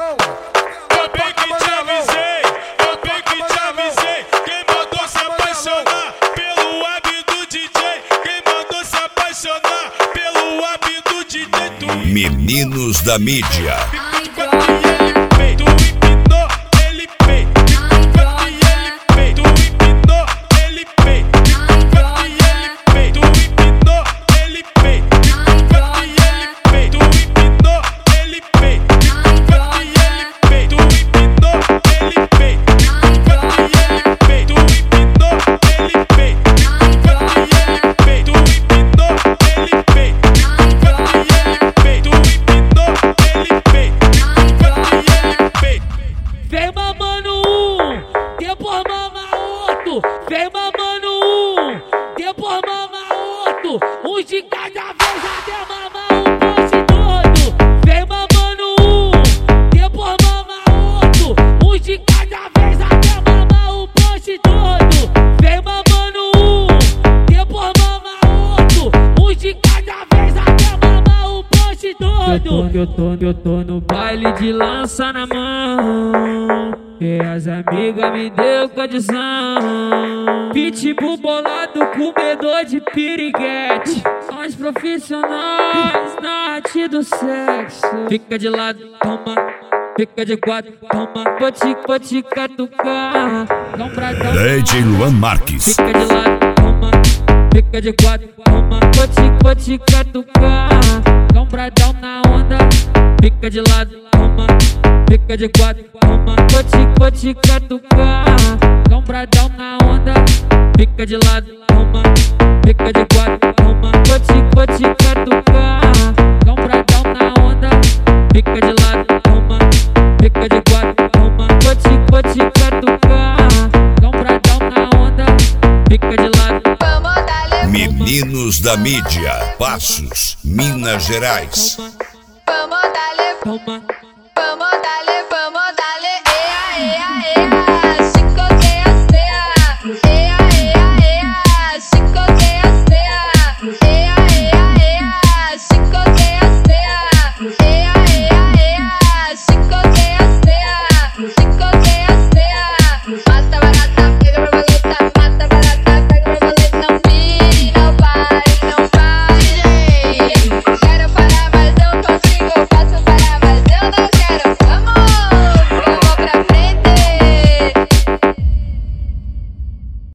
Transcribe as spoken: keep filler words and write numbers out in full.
Eu bem que te avisei, eu bem que te avisei. Quem mandou se apaixonar pelo hábito do D J? Quem mandou se apaixonar pelo hábito do D J? Tu Meninos da mídia. Vem mamando um, depois mama outro. Vem mamando um, depois mama outro. Um de cada vez até mamar o poste todo. Vem mamando um, depois mama outro. Um de cada vez até mamar o poste todo. Vem mamando um, depois mama outro. Um de cada vez até mamar o poste todo. Eu tô, eu tô, eu tô no baile de lança na mão. E as amigas me deu condição. Pitbull bolado, comedor de piriguete. Nós profissionais na arte do sexo. Fica de lado, toma. Fica de quatro, toma. Vou te, vou te catucar. Dá pra dar. D J Luan Marques. Fica de lado, toma. Fica de quatro, toma. Vou te, vou te catucar. Dá um bradão na onda. Fica de lado, toma. Fica de quatro, toma. Vou te, vou te catucar. Dá um bradão na onda. Fica de lado, toma. Fica de quatro, toma. Vou te, vou te catucar. Dá um bradão na onda. Fica de lado, toma. Fica de quatro, toma. Vou te, vou te catucar. Dá um bradão na onda. Fica de lado. Meninos da mídia. Passos, Minas Gerais.